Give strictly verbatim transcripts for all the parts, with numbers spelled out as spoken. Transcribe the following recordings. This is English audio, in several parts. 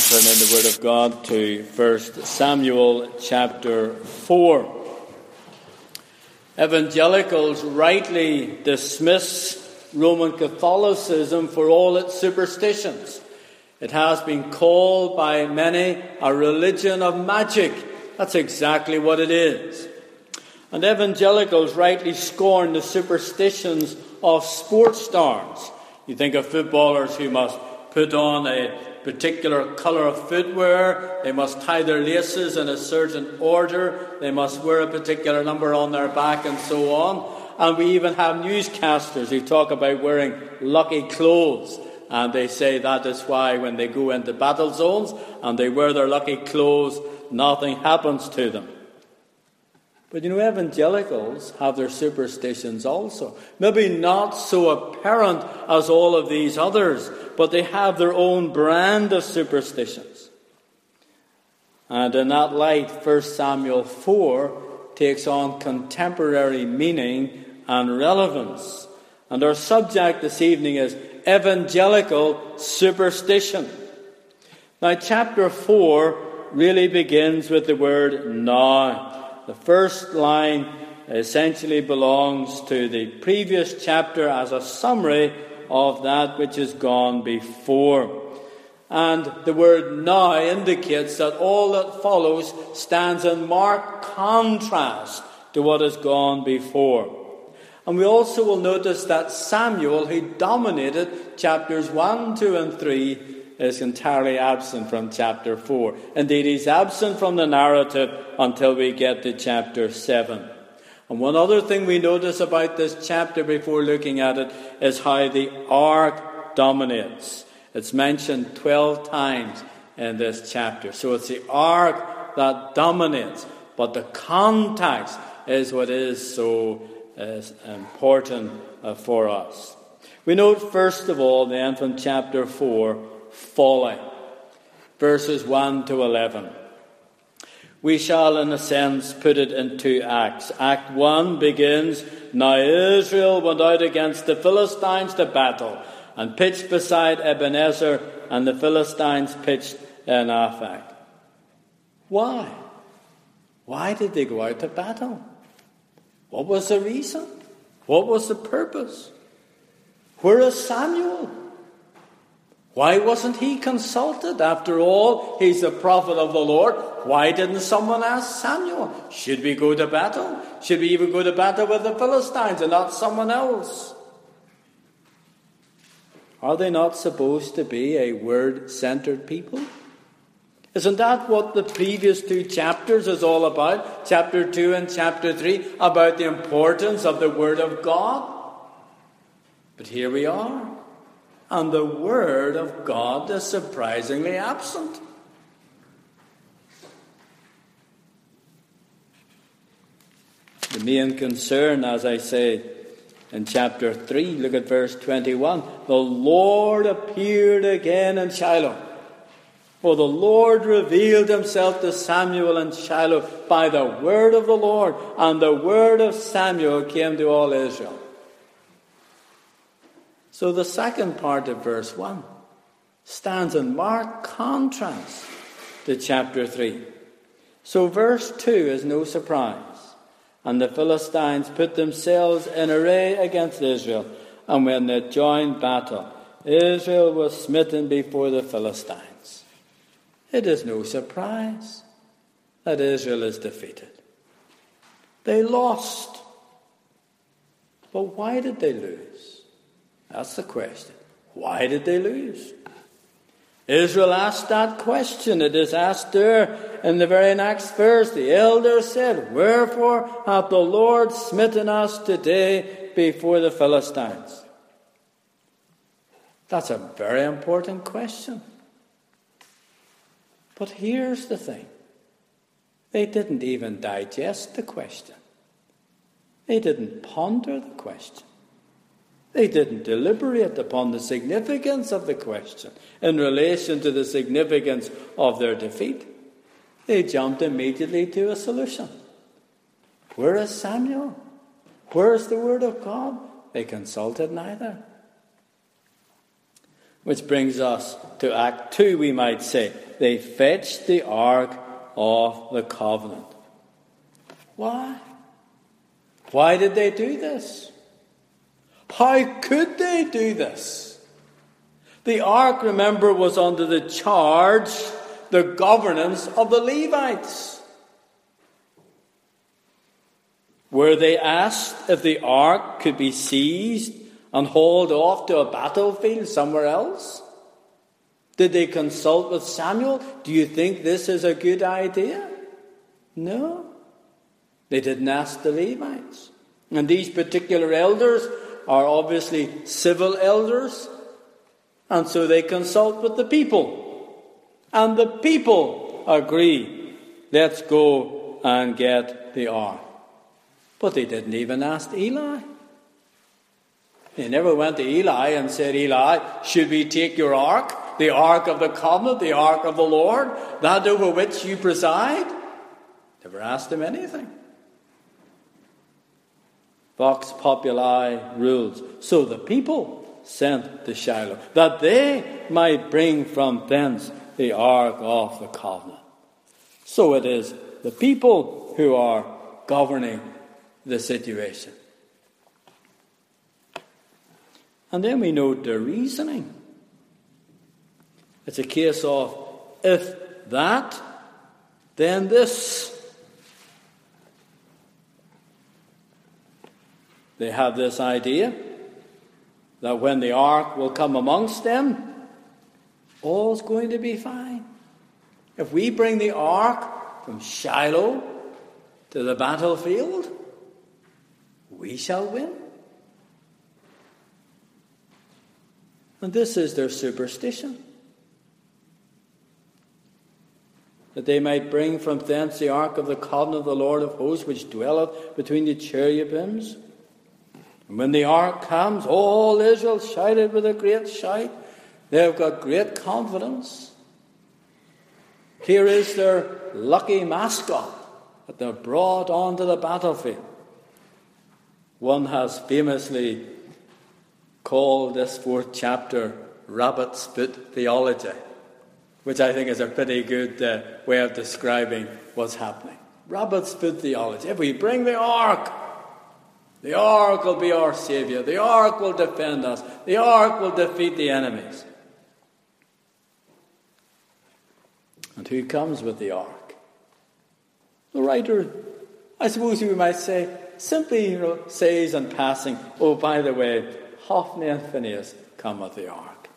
turn in the Word of God to First Samuel chapter four. Evangelicals rightly dismiss Roman Catholicism for all its superstitions. It has been called by many a religion of magic. That's exactly what it is. And evangelicals rightly scorn the superstitions of sports stars. You think of footballers who must put on a particular colour of footwear, they must tie their laces in a certain order, they must wear a particular number on their back and so on. And we even have newscasters who talk about wearing lucky clothes. And they say that is why when they go into battle zones and they wear their lucky clothes, nothing happens to them. But you know, evangelicals have their superstitions also. Maybe not so apparent as all of these others, but they have their own brand of superstitions. And in that light, First Samuel four takes on contemporary meaning and relevance. And our subject this evening is evangelical superstition. Now, chapter four really begins with the word now. The first line essentially belongs to the previous chapter as a summary of that which has gone before. And the word now indicates that all that follows stands in marked contrast to what has gone before. And we also will notice that Samuel, who dominated chapters one, two and three, is entirely absent from chapter four. Indeed, he's absent from the narrative until we get to chapter seven. And one other thing we notice about this chapter before looking at it is how the ark dominates. It's mentioned twelve times in this chapter. So it's the ark that dominates. But the context is what is so uh, important uh, for us. We note first of all then from chapter four, folly. Verses one to eleven. We shall, in a sense, put it in two acts. Act one begins, now Israel went out against the Philistines to battle, and pitched beside Ebenezer, and the Philistines pitched in Aphek. Why? Why did they go out to battle? What was the reason? What was the purpose? Where is Samuel? Why wasn't he consulted? After all, he's the prophet of the Lord. Why didn't someone ask Samuel? Should we go to battle? Should we even go to battle with the Philistines and not someone else? Are they not supposed to be a word-centered people? Isn't that what the previous two chapters is all about? Chapter two and chapter three, about the importance of the Word of God? But here we are. And the Word of God is surprisingly absent. The main concern, as I say, in chapter three, look at verse twenty-one. The Lord appeared again in Shiloh. For the Lord revealed himself to Samuel in Shiloh by the word of the Lord. And the word of Samuel came to all Israel. So the second part of verse one stands in marked contrast to chapter three. So verse two is no surprise. And the Philistines put themselves in array against Israel. And when they joined battle, Israel was smitten before the Philistines. It is no surprise that Israel is defeated. They lost. But why did they lose? That's the question. Why did they lose? Israel asked that question. It is asked there in the very next verse. The elder said, wherefore hath the Lord smitten us today before the Philistines? That's a very important question. But here's the thing. They didn't even digest the question. They didn't ponder the question. They didn't deliberate upon the significance of the question in relation to the significance of their defeat. They jumped immediately to a solution. Where is Samuel? Where is the word of God? They consulted neither. Which brings us to Act two, we might say. they fetched the ark of the covenant. Why? Why did they do this? How could they do this? The ark, remember, was under the charge, the governance of the Levites. Were they asked if the ark could be seized and hauled off to a battlefield somewhere else? Did they consult with Samuel? Do you think this is a good idea? No. They didn't ask the Levites. And these particular elders are obviously civil elders. And so they consult with the people. And the people agree, let's go and get the ark. But they didn't even ask Eli. They never went to Eli and said, Eli, should we take your ark? The ark of the covenant, the ark of the Lord, that over which you preside? Never asked him anything. Vox populi rules. So the people sent to Shiloh, that they might bring from thence the ark of the covenant. So it is the people who are governing the situation. And then we note their reasoning. It's a case of, if that, then this. They have this idea that when the ark will come amongst them, all's going to be fine. If we bring the ark from Shiloh to the battlefield, we shall win. And this is their superstition. That they might bring from thence the ark of the covenant of the Lord of hosts, which dwelleth between the cherubims. And when the ark comes, all Israel shouted with a great shout. They've got great confidence. Here is their lucky mascot that they're brought onto the battlefield. One has famously called this fourth chapter rabbit's foot theology, which I think is a pretty good uh, way of describing what's happening. Rabbit's foot theology. If we bring the ark, the ark will be our saviour. The ark will defend us. The ark will defeat the enemies. And who comes with the ark? The writer, I suppose we might say, simply you know, says in passing, oh, by the way, Hophni and Phinehas come with the ark.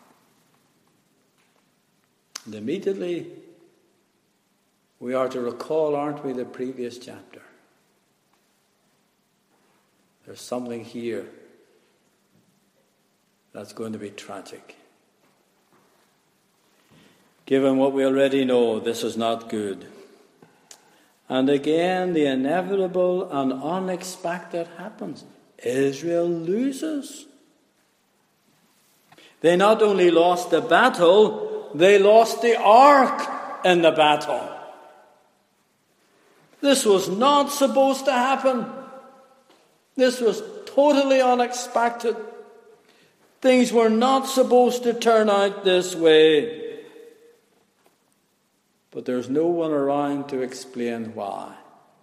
And immediately we are to recall, aren't we, the previous chapter. There's something here that's going to be tragic. Given what we already know, this is not good. And again, the inevitable and unexpected happens. Israel loses. They not only lost the battle, they lost the ark in the battle. This was not supposed to happen. This was totally unexpected. Things were not supposed to turn out this way. But there's no one around to explain why.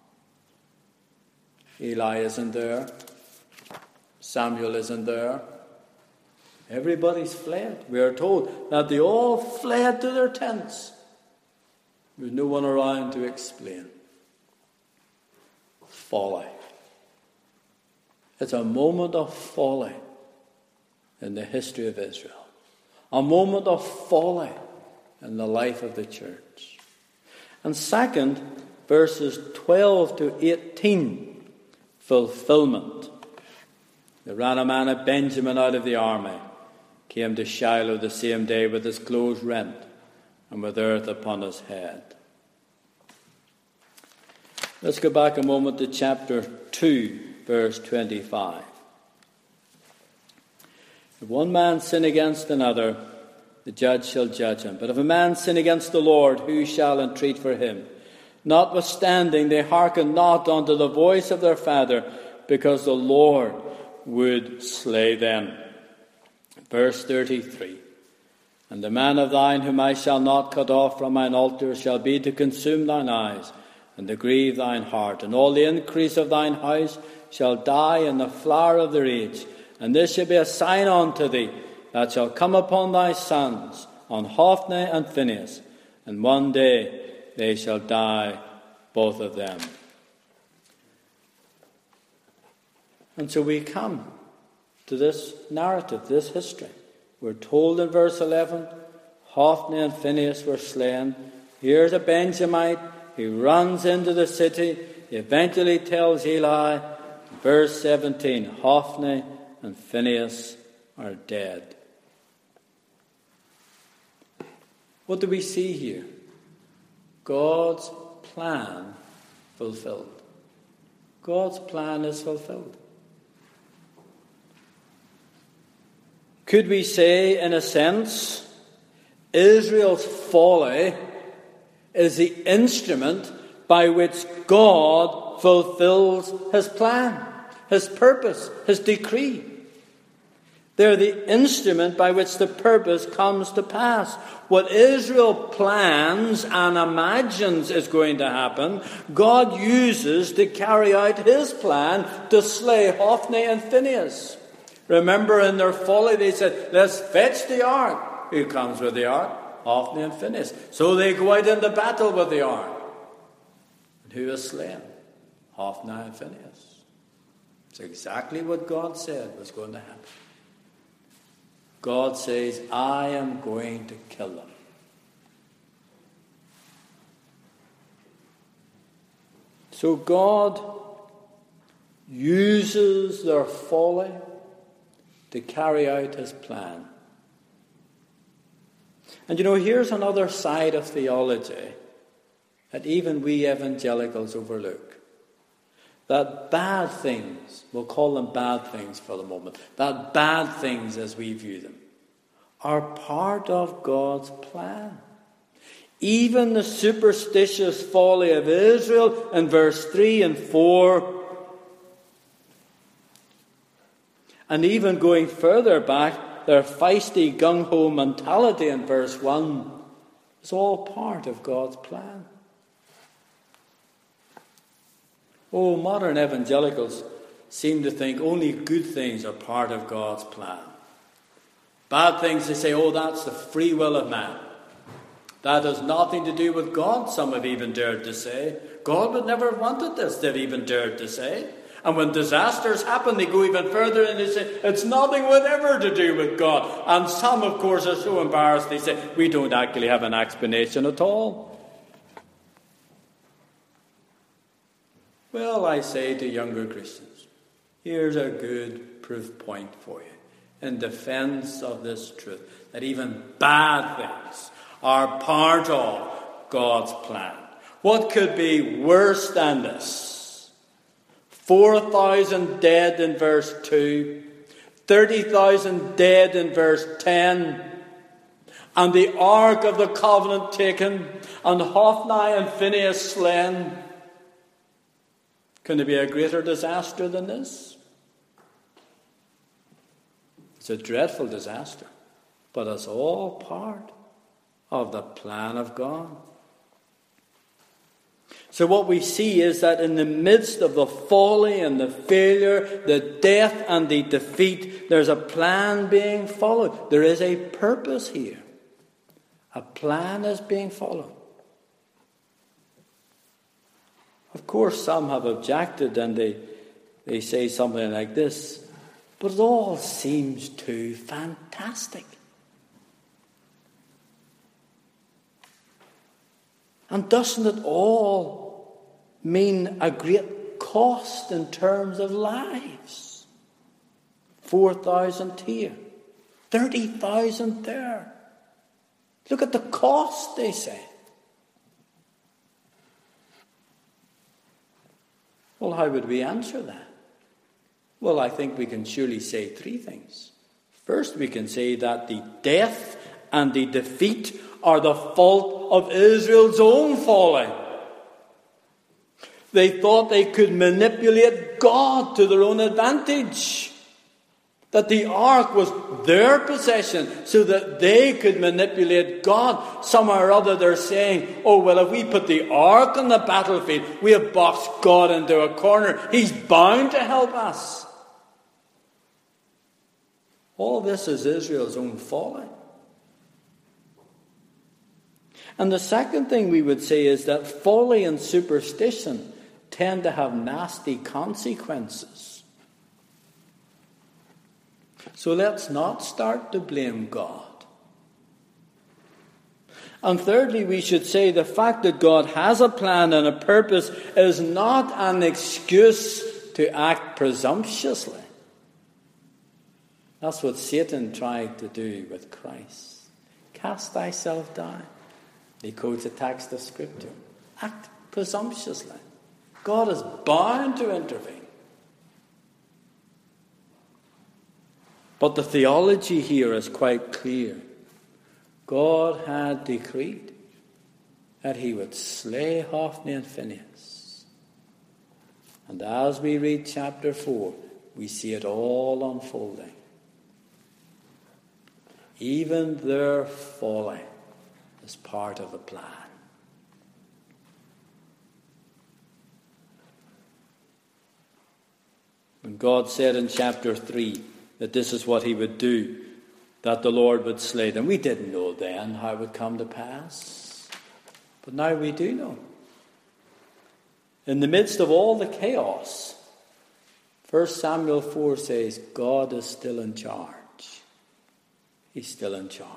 Eli isn't there. Samuel isn't there. Everybody's fled. We are told that they all fled to their tents. There's no one around to explain. Folly. It's a moment of folly in the history of Israel. A moment of folly in the life of the church. And second, verses twelve to eighteen, fulfillment. There ran a man of Benjamin out of the army, came to Shiloh the same day with his clothes rent and with earth upon his head. Let's go back a moment to chapter two, verse twenty-five. If one man sin against another, the judge shall judge him. But if a man sin against the Lord, who shall entreat for him? Notwithstanding, they hearkened not unto the voice of their father, because the Lord would slay them. Verse thirty-three. And the man of thine whom I shall not cut off from mine altar shall be to consume thine eyes, and to grieve thine heart. And all the increase of thine house shall die in the flower of their age. And this shall be a sign unto thee, that shall come upon thy sons, on Hophni and Phinehas, and one day they shall die, both of them. And so we come to this narrative, this history. We're told in verse eleven, Hophni and Phinehas were slain. Here's a Benjamite. He runs into the city. He eventually tells Eli, verse seventeen, Hophni and Phinehas are dead. What do we see here? God's plan fulfilled. God's plan is fulfilled. Could we say, in a sense, Israel's folly is the instrument by which God fulfills his plan, his purpose, his decree? They're the instrument by which the purpose comes to pass. What Israel plans and imagines is going to happen, God uses to carry out his plan to slay Hophni and Phinehas. Remember, in their folly, they said, let's fetch the ark. Who comes with the ark? Hophni and Phinehas. So they go out into battle with the ark. And who is slain? Hophni and Phinehas. It's exactly what God said was going to happen. God says, I am going to kill them. So God uses their folly to carry out his plan. And you know, here's another side of theology that even we evangelicals overlook. That bad things, we'll call them bad things for the moment, that bad things as we view them, are part of God's plan. Even the superstitious folly of Israel in verse three and four, and even going further back, their feisty gung-ho mentality in verse one, is all part of God's plan. Oh, modern evangelicals seem to think only good things are part of God's plan. Bad things, they say, oh, that's the free will of man. That has nothing to do with God, some have even dared to say. God would never have wanted this, they've even dared to say. And when disasters happen, they go even further and they say, it's nothing whatever to do with God. And some, of course, are so embarrassed, they say, we don't actually have an explanation at all. Well, I say to younger Christians, here's a good proof point for you in defense of this truth, that even bad things are part of God's plan. What could be worse than this? four thousand dead in verse two, thirty thousand dead in verse ten, and the Ark of the Covenant taken, and Hophni and Phinehas slain. Can there be a greater disaster than this? It's a dreadful disaster, but it's all part of the plan of God. So what we see is that in the midst of the folly and the failure, the death and the defeat, there's a plan being followed. There is a purpose here. A plan is being followed. Of course, some have objected and they, they say something like this, but it all seems too fantastic. And doesn't it all mean a great cost in terms of lives? four thousand here, thirty thousand there. Look at the cost, they say. Well, how would we answer that? Well, I think we can surely say three things. First, we can say that the death and the defeat are the fault of Israel's own folly. They thought they could manipulate God to their own advantage. That the ark was their possession so that they could manipulate God. Somehow or other they're saying, oh, well, if we put the ark on the battlefield, we have boxed God into a corner. He's bound to help us. All this is Israel's own folly. And the second thing we would say is that folly and superstition tend to have nasty consequences. So let's not start to blame God. And thirdly, we should say the fact that God has a plan and a purpose is not an excuse to act presumptuously. That's what Satan tried to do with Christ. Cast thyself down. He quotes a text of Scripture. Act presumptuously. God is bound to intervene. But the theology here is quite clear. God had decreed that he would slay Hophni and Phinehas. And as we read chapter four, we see it all unfolding. Even their folly is part of the plan. When God said in chapter three that this is what he would do, that the Lord would slay them, we didn't know then how it would come to pass. But now we do know. In the midst of all the chaos, First Samuel four says, God is still in charge. He's still in charge.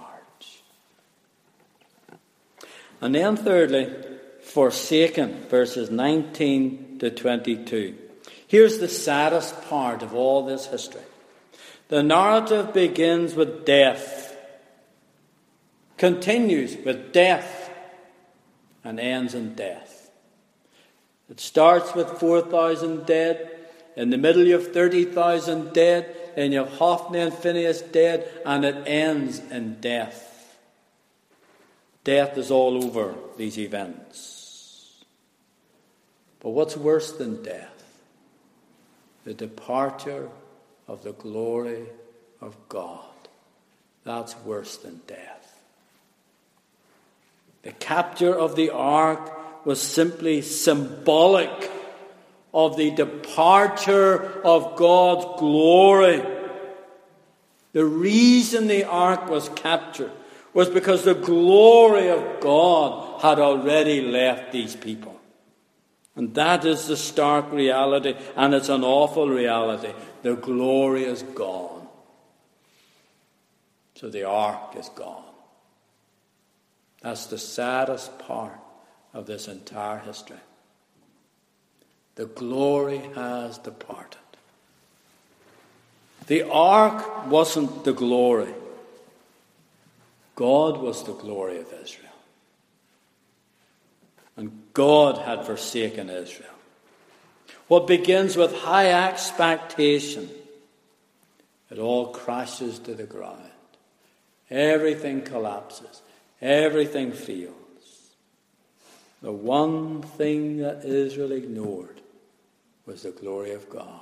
And then thirdly, forsaken, verses nineteen to twenty-two. Here's the saddest part of all this history. The narrative begins with death, continues with death, and ends in death. It starts with four thousand dead. In the middle you have thirty thousand dead. Then you have Hophni and Phinehas dead. And it ends in death. Death is all over these events. But what's worse than death? The departure of the glory of God. That's worse than death. The capture of the ark was simply symbolic of the departure of God's glory. The reason the ark was captured was because the glory of God had already left these people. And that is the stark reality, and it's an awful reality. The glory is gone. So the ark is gone. That's the saddest part of this entire history. The glory has departed. The ark wasn't the glory. God was the glory of Israel. And God had forsaken Israel. What begins with high expectation, it all crashes to the ground. Everything collapses. Everything fails. The one thing that Israel ignored was the glory of God.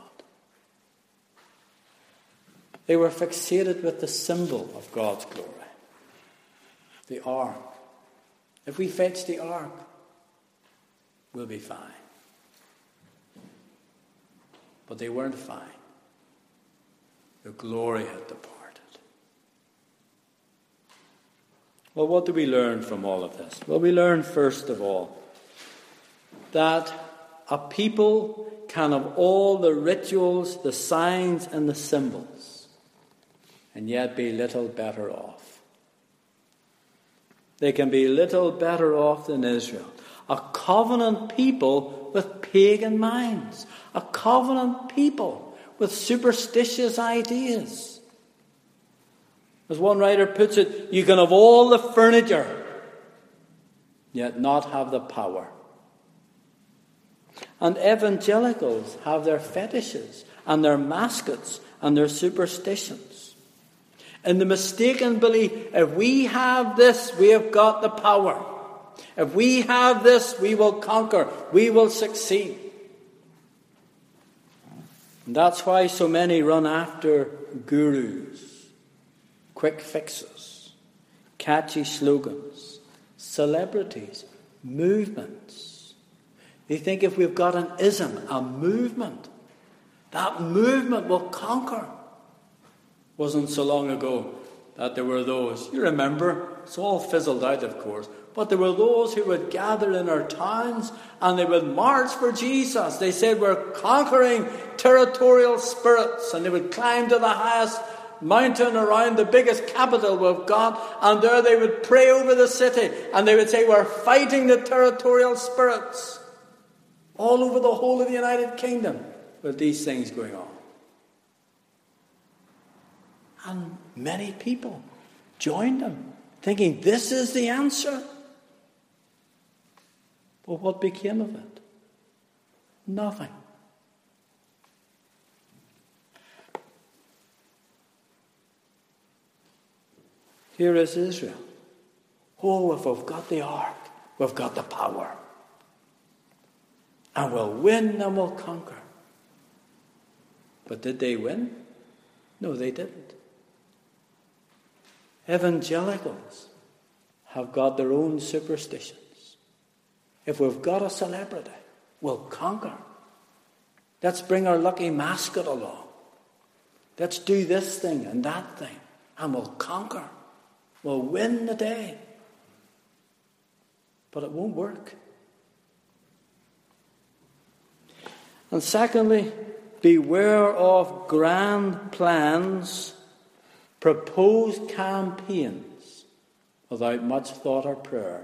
They were fixated with the symbol of God's glory, the ark. If we fetch the ark, we'll be fine. But they weren't fine. The glory had departed. Well, what do we learn from all of this? Well, we learn first of all that a people can have all the rituals, the signs, and the symbols, and yet be little better off. They can be little better off than Israel. A covenant people with pagan minds. A covenant people with superstitious ideas. As one writer puts it, you can have all the furniture, yet not have the power. And evangelicals have their fetishes and their mascots and their superstitions. In the mistaken belief, if we have this, we have got the power. If we have this, we will conquer. We will succeed. And that's why so many run after gurus, quick fixes, catchy slogans, celebrities, movements. They think if we've got an ism, a movement, that movement will conquer. Wasn't so long ago that there were those, you remember, it's all fizzled out of course, but there were those who would gather in our towns and they would march for Jesus. They said, we're conquering territorial spirits, and they would climb to the highest mountain around the biggest capital we've got, and there they would pray over the city, and they would say, we're fighting the territorial spirits all over the whole of the United Kingdom with these things going on. And many people joined them, thinking this is the answer. But what became of it? Nothing. Here is Israel. Oh, if we've got the ark, we've got the power. And we'll win and we'll conquer. But did they win? No, they didn't. Evangelicals have got their own superstitions. If we've got a celebrity, we'll conquer. Let's bring our lucky mascot along. Let's do this thing and that thing, and we'll conquer. We'll win the day. But it won't work. And secondly, beware of grand plans, proposed campaigns without much thought or prayer.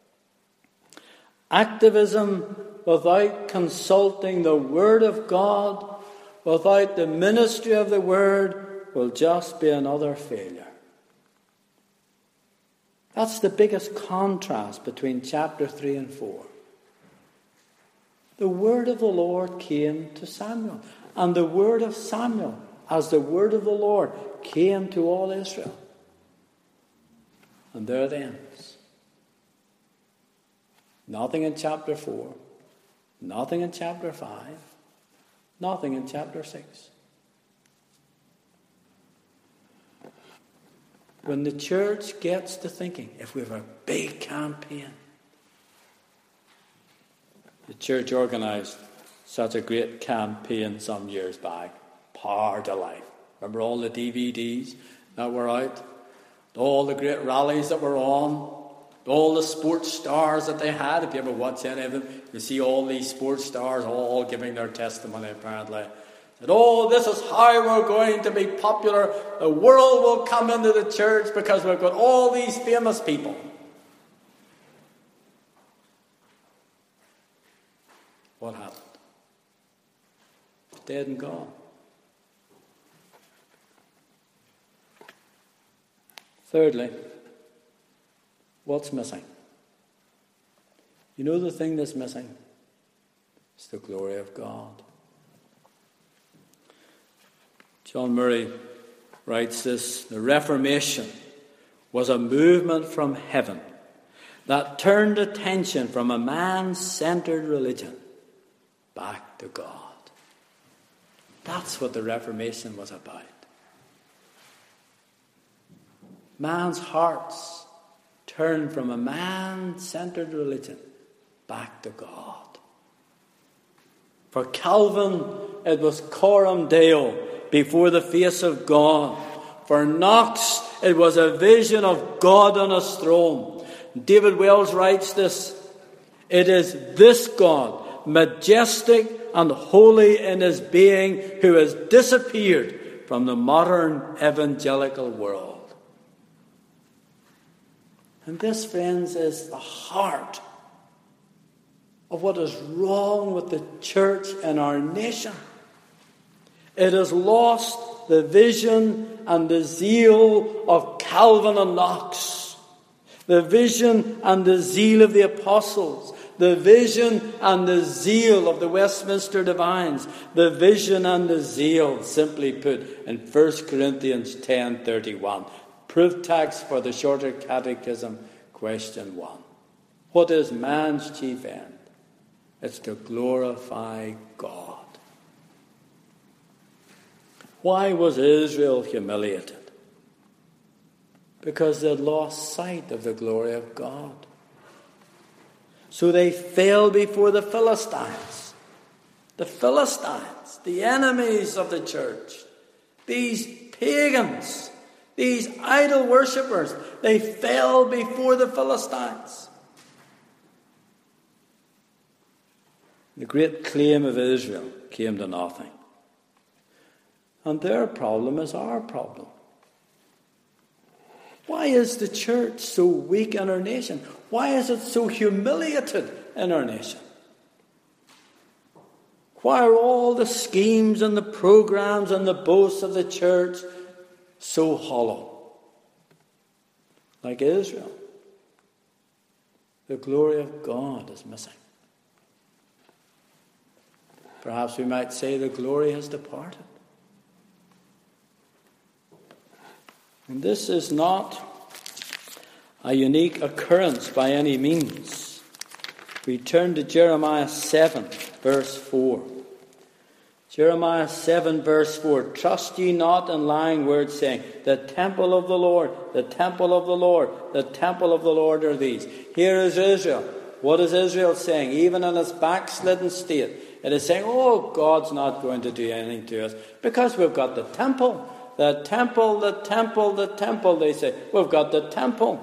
Activism without consulting the Word of God, without the ministry of the Word, will just be another failure. That's the biggest contrast between chapter three and four. The word of the Lord came to Samuel, and the word of Samuel, as the word of the Lord, came to all Israel. And there it ends. Nothing in chapter four, nothing in chapter five, nothing in chapter six. When the church gets to thinking, if we have a big campaign, the church organised such a great campaign some years back, Power to Life. Remember all the D V Ds that were out? All the great rallies that were on? All the sports stars that they had? If you ever watch any of them, you see all these sports stars all giving their testimony apparently. That, oh, this is how we're going to be popular. The world will come into the church because we've got all these famous people. What happened? It's dead and gone. Thirdly, what's missing? You know the thing that's missing? It's the glory of God. John Murray writes this: the Reformation was a movement from heaven that turned attention from a man-centered religion back to God. That's what the Reformation was about. Man's hearts turned from a man-centered religion back to God. For Calvin, it was coram Deo, before the face of God. For Knox, it was a vision of God on his throne. David Wells writes this: it is this God, majestic and holy in his being, who has disappeared from the modern evangelical world. And this, friends, is the heart of what is wrong with the church and our nation. It has lost the vision and the zeal of Calvin and Knox, the vision and the zeal of the apostles, the vision and the zeal of the Westminster Divines, the vision and the zeal, simply put, in First Corinthians ten thirty-one. Proof text for the Shorter Catechism, question one. What is man's chief end? It's to glorify God. Why was Israel humiliated? Because they had lost sight of the glory of God. So they fell before the Philistines. The Philistines, the enemies of the church. These pagans, these idol worshippers, they fell before the Philistines. The great claim of Israel came to nothing. And their problem is our problem. Why is the church so weak in our nation? Why is it so humiliated in our nation? Why are all the schemes and the programs and the boasts of the church so hollow? Like Israel, the glory of God is missing. Perhaps we might say the glory has departed. And this is not a unique occurrence by any means. We turn to Jeremiah seven, verse four. Jeremiah seven, verse four. Trust ye not in lying words, saying, the temple of the Lord, the temple of the Lord, the temple of the Lord are these. Here is Israel. What is Israel saying? Even in its backslidden state, it is saying, oh, God's not going to do anything to us because we've got the temple. The temple, the temple, the temple, they say. We've got the temple.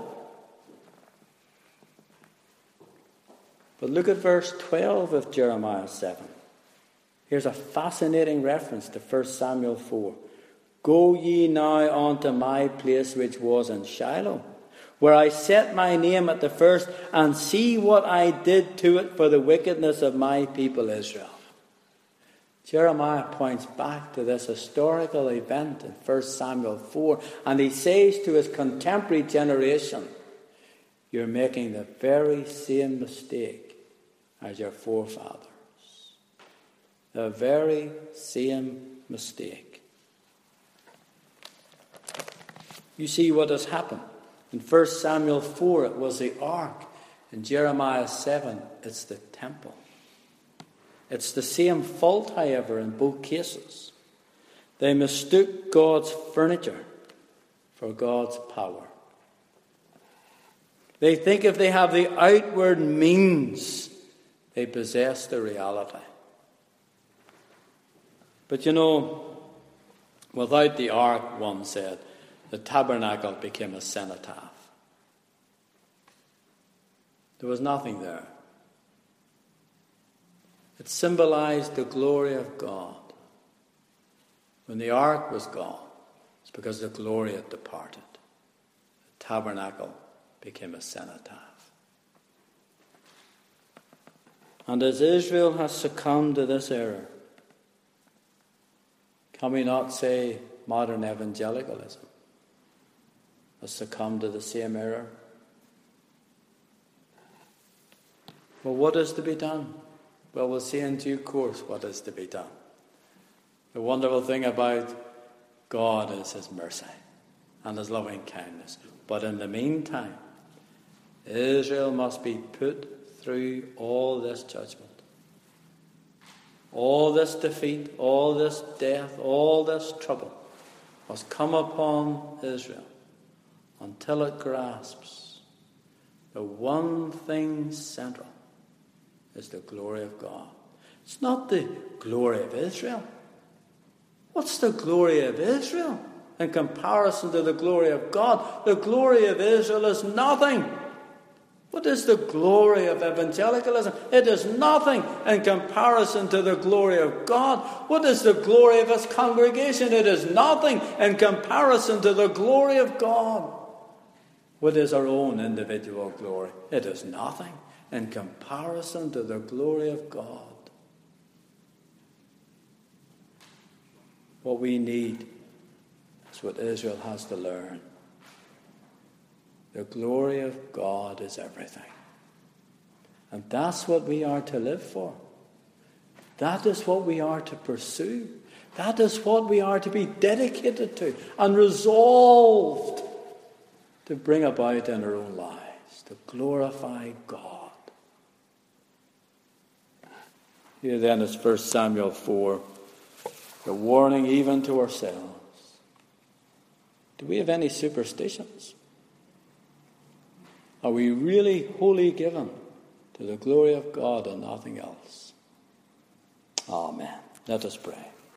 But look at verse twelve of Jeremiah seven. Here's a fascinating reference to First Samuel four. Go ye now unto my place which was in Shiloh, where I set my name at the first, and see what I did to it for the wickedness of my people Israel. Jeremiah points back to this historical event in First Samuel four, and he says to his contemporary generation, you're making the very same mistake as your forefathers. The very same mistake. You see what has happened. In First Samuel four, it was the ark. In Jeremiah seven, it's the temple. It's the same fault, however, in both cases. They mistook God's furniture for God's power. They think if they have the outward means, they possess the reality. But you know, without the ark, one said, the tabernacle became a cenotaph. There was nothing there. It symbolized the glory of God. When the ark was gone, it's because the glory had departed. The tabernacle became a cenotaph. And as Israel has succumbed to this error, can we not say modern evangelicalism has succumbed to the same error? Well, what is to be done? Well, we'll see in due course what is to be done. The wonderful thing about God is his mercy and his loving kindness. But in the meantime, Israel must be put through all this judgment. All this defeat, all this death, all this trouble must come upon Israel until it grasps the one thing central is the glory of God. It's not the glory of Israel. What's the glory of Israel in comparison to the glory of God? The glory of Israel is nothing. What is the glory of evangelicalism? It is nothing in comparison to the glory of God. What is the glory of his congregation? It is nothing in comparison to the glory of God. What is our own individual glory? It is nothing in comparison to the glory of God. What we need is what Israel has to learn. The glory of God is everything. And that's what we are to live for. That is what we are to pursue. That is what we are to be dedicated to and resolved to bring about in our own lives, to glorify God. Here then is First Samuel four, a warning even to ourselves. Do we have any superstitions? Are we really wholly given to the glory of God and nothing else? Amen. Let us pray.